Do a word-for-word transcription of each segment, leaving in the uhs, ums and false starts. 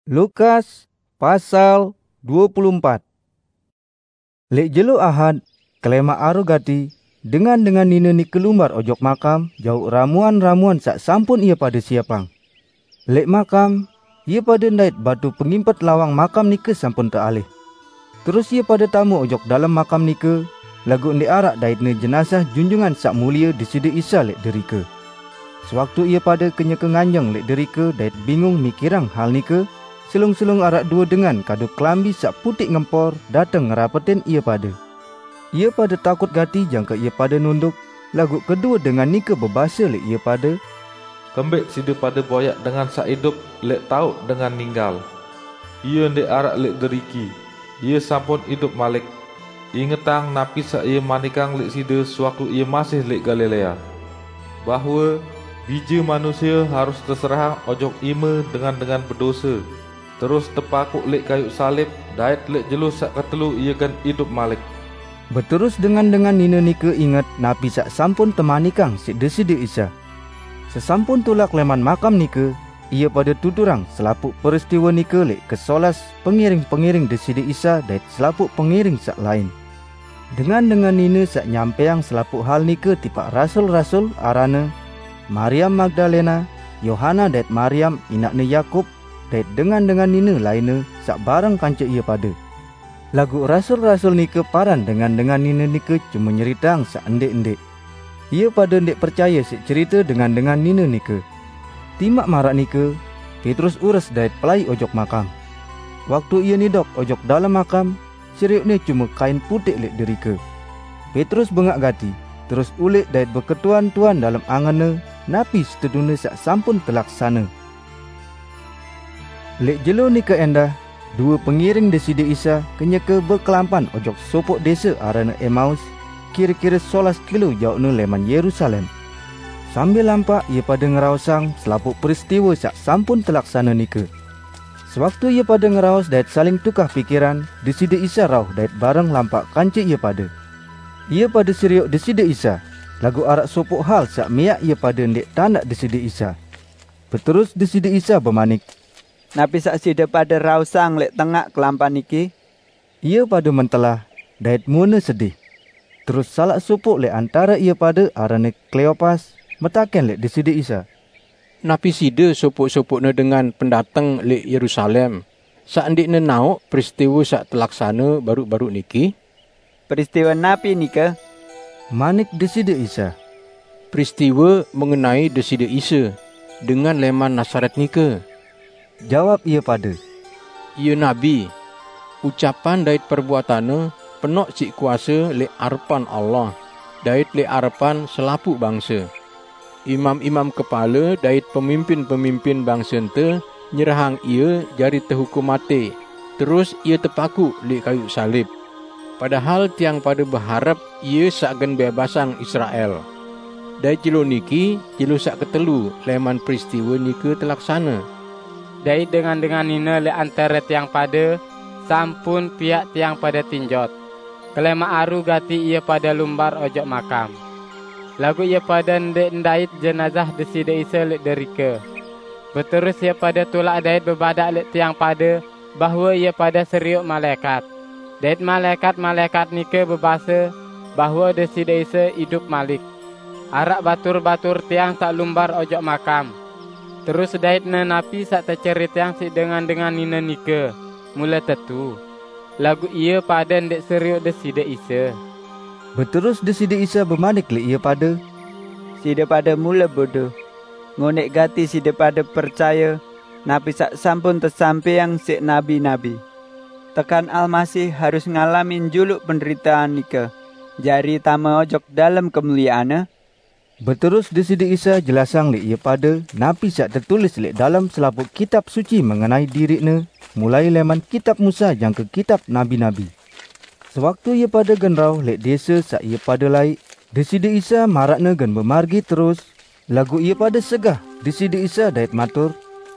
Lukas pasal dua puluh empat. Lek jelo Ahad, kelema arugati dengan dengan nina ni kelumbar ojok makam jauh ramuan-ramuan sak sampun ia pada siapang. Lek makam, ia pada ndait batu pengimpat lawang makam nike sampun teralih. Terus ia pada tamu ojok dalam makam nike, lagu ndi arak daitne jenazah junjungan sak mulia disida Isa lek derika. Sewaktu ia pada kenya kenganjeng lek derika dait bingung mikirang hal nike, selung-selung arak dua dengan kadu kelambi sak putik ngempor datang ngerapetin ia pada. Ia pada takut gati jangka ia pada nunduk, lagu kedua dengan nike berbahasa lek ia pada, "Kembek sida pada boyak dengan sak hidup lek taut dengan ninggal. Ia ndek arak lek deriki, ia sampun hidup malik. Ingetang napi sak ia manikang lek sida sewaktu ia masih lek Galilea, bahawa biji manusia harus terserah ojok ima dengan dengan berdosa, terus terpakuk lek kayu salib, dait lek jelo sak ketelu ia kan hidup malik." Berterus dengan-dengan nina nike ingat napi sak sampun temanikang si desida Isa. Sesampun tulak leman makam nike, ia pada tuturang selapuk peristiwa nike lek kesolas pengiring-pengiring desida Isa dait selapuk pengiring sak lain. Dengan-dengan nina sak nyampeang selapuk hal nike tipak rasul-rasul arana Maryam Magdalena, Yohana dait Maryam inakne Yakub, dait dengan-dengan nina lainnya sak barang kanca ia pada. Lagu rasul-rasul nike paran dengan-dengan nina nike cuma nyeritang sak endek-endek. Ia pada ndek percaya si cerita dengan-dengan nina nike. Timak marak nike, Petrus urus dait pelai ojok makam. Waktu ia nidok ojok dalam makam, siriuknya cuma kain putih lek derika. Petrus bengak gati, terus ulik dait berketuan-tuan dalam angannya, napi seteduna sak sampun terlaksana. Lek jelo nike endah, dua pengiring desida Isa kenyeke berkelampan ojok sopok desa arana Emmaus, kira-kira solas kilo jauhnya leman Yerusalem. Sambil lampak ia pada ngerausang selapuk peristiwa sak sampun terlaksana nike. Sewaktu ia pada ngeraus dait saling tukar fikiran, desida Isa rauh dait bareng lampak kanca ia pada. Ia pada seriuk desida Isa, lagu arak sopok hal sak miak ia pada ndek tandak desida Isa. Berterus desida Isa bermanik, "Napi sak sida pada rausang lek tengak kelampan niki?" Ia pada mentelah, dait muna sedih. Terus salak sopok lek antara ia pada arane Kleopas, metaken lek desida Isa, "Napi sida sopok-sopokna dengan pendatang lek Yerusalem, sak ndikna nauk peristiwa sak terlaksana baru-baru niki?" "Peristiwa napi nika?" manik desida Isa. "Peristiwa mengenai desida Isa dengan leman Nasaret nika," jawab ia pada. "Ia nabi, ucapan dait perbuatannya penok cik kuasa lek arepan Allah, dait lek arepan selapuk bangsa. Imam-imam kepala dait pemimpin-pemimpin bangsa ente nyerahang ia jari terhukum mati, terus ia terpaku lek kayu salib. Padahal tiang pada berharap ia sakgen bebasang Israel. Dait jelo niki, jelo sak ketelu leman peristiwa nike terlaksana. Dait dengan-dengan nina le antara tiang pada, sampun pihak tiang pada tinjot. Kelema aru gati ia pada lumbar ojok makam. Lagu ia pada ndek ndait jenazah desida Isa lek derika. Berterus ia pada tulak dait berbadak lek tiang pada, bahawa ia pada seriuk malaikat. Dait malaikat-malaikat nike berbahasa, bahawa desida Isa hidup malik. Arak batur-batur tiang sak lumbar ojok makam. Terus dait napi sak tercerit yang si dengan-dengan nina nike, mula tetu. Lagu ia pada ndek seriuk desida Isa. Berterus desida Isa bermanik lek ia pada, "Sida pada mula bodoh. Ngonek gati sida pada percaya napi sak sampun tersampaiang sik nabi-nabi. Tekan Almasih harus ngalamin juluk penderitaan nika, jari tama ojok dalam kemuliaannya." Berterus desida Isa jelasang lek ia pada napi sak tertulis lek dalam selapuk kitab suci mengenai dirikne, mulai leman kitab Musa jangka kitab nabi-nabi. Sewaktu ia pada genrau lek desa sak ia pada laik, desida Isa marakne gen bemargi terus, lagu ia pada segah desida Isa dait matur,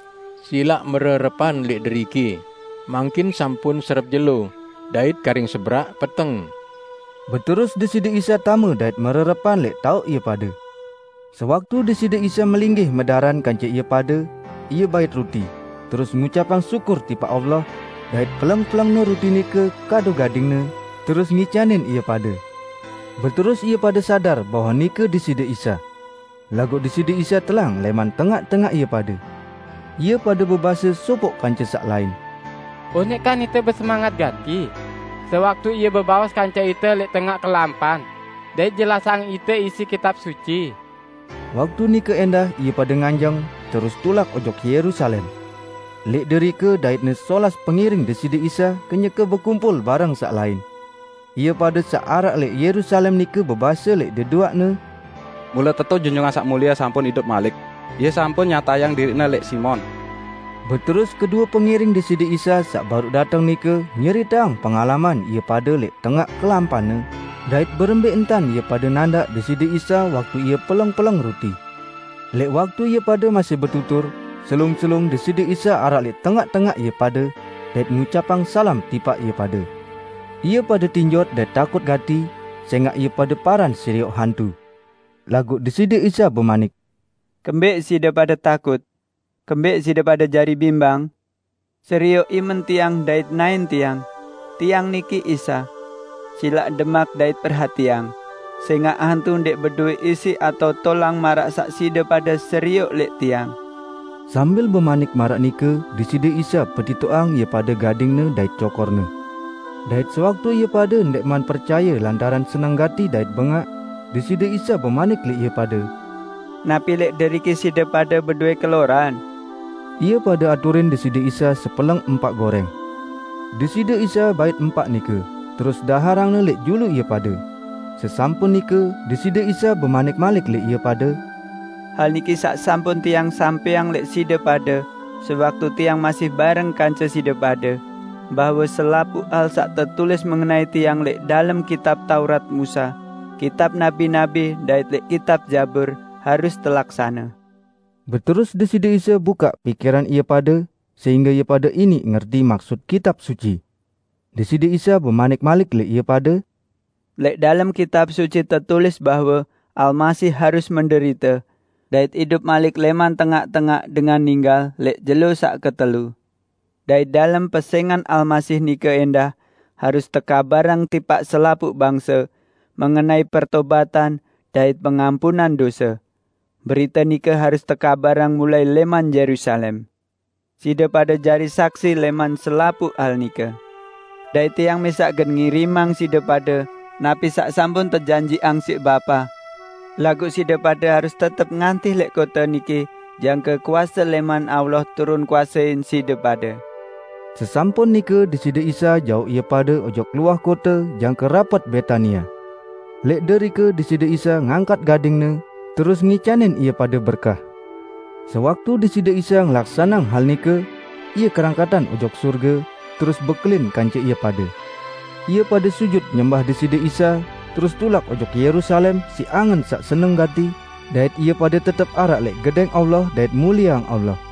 "Silak mererepan lek deriki, mangkin sampun serep jelo, dait karing sebrak peteng." Berterus desida Isa tamu dait mererepan lek tauk ia pada. Sewaktu desida Isa melinggih medaran kanca ia pada, ia bait ruti. terus ngucapang syukur tipa Allah, dait pelang-pelang nuruti nike kado gadingna, terus ngicanin ia pada. Berterus ia pada sadar bahwa nike disida Isa. Lagu disida Isa telang leman tengah-tengah ia pada. Ia pada berbahasa sopok kanca sak lain. Oh nek kan ite bersemangat gati. Sewaktu ia berbawas kanca ite lek tengah kelampan. Dait jelasang ite isi kitab suci. Waktu nike endah ia pada nganjang terus tulak ojok Yerusalem. Lek derike daitne solas pengiring deside Isa kenyeke berkumpul barang sak lain. Ia pada sak arak lek Yerusalem nike berbahasa lek deduakne. Mula tetu junjungan sak mulia sampun hidup malik. Ia sampun nyatayang dirina lek Simon. Berterus kedua pengiring deside Isa sak baru datang nike nyeritang pengalaman ia pada lek tengah kelampane. Dait berembek entan ia pada nandak deside Isa waktu ia pelong-pelong ruti. Lek waktu ia pada masih bertutur, selung-selung deside Isa arak lek tengah-tengah ia pada, dait ngucapang salam tipa ia pada. Ia pada tinjot dan takut gati, sehingga ia pada paran seriok hantu. Lagu deside Isa bermanik, Kembek sida pada takut, kembek sida pada jari bimbang, seriok imen tiang dait nain tiang, tiang niki Isa. Silak demak dait perhatiang, sehingga hantu ndek berdua isi atau tolang marak sak sida pada seriok lek tiang. Sambil bermanik marak nike, disida Isa petitoang ia pada gadingna dait cokorna. Dait sewaktu ia pada ndek man percaya lantaran senang gati dait bengak, disida Isa bermanik lek ia pada. Napi lek deriki sida pada berdua keloran. Ia pada aturin disida Isa sepeleng empat goreng. Disida Isa bait empat nike. Terus daharangna lek julu ia pada. Sesampun nike, disida Isa bermanik malik lek ia pada. Hal niki sak sampun tiang sampeang lek sida pada, sewaktu tiang masih bareng kanca sida pada, bahawa selapu hal sak tertulis mengenai tiang lek dalam kitab Taurat Musa, kitab Nabi-Nabi, dait lek kitab Jabur, harus terlaksana. Berterus disida Isa buka pikiran ia pada, sehingga ia pada ini ngerti maksud kitab suci. Disida Isa bermanik malik lek ia pada. Lek dalam kitab suci tertulis bahawa Al-Masih harus menderita, dait hidup malik leman tengah-tengah dengan ninggal lek jelo sak ketelu. Dait dalam pesengan Al-Masih nike endah harus teka barang tipak selapuk bangsa mengenai pertobatan dait pengampunan dosa. Berita nike harus teka barang mulai leman Yerusalem. Sida pada jari saksi leman selapuk hal nike. Dait tiang mesak gen ngirimang sida pada, napi sak sampun terjanji angsik bapa. Lagu sida pada harus tetap ngantih lek kota niki, jangka kuasa leman Allah turun kuasain sida pada. Sesampun nike disida Isa jauh ia pada ojok luah kota jangka rapat Betania. Lek derike disida Isa ngangkat gadingna, terus ngicanin ia pada berkah. Sewaktu disida Isa ngelaksanang hal nike, ia kerangkatan ojok surga, terus bekelin kanca ia pada. Ia pada sujud nyembah disida Isa, terus tulak ojok Yerusalem si angen sak seneng gati, dait ia pada tetap arak lek gedeng Allah dait muliang Allah.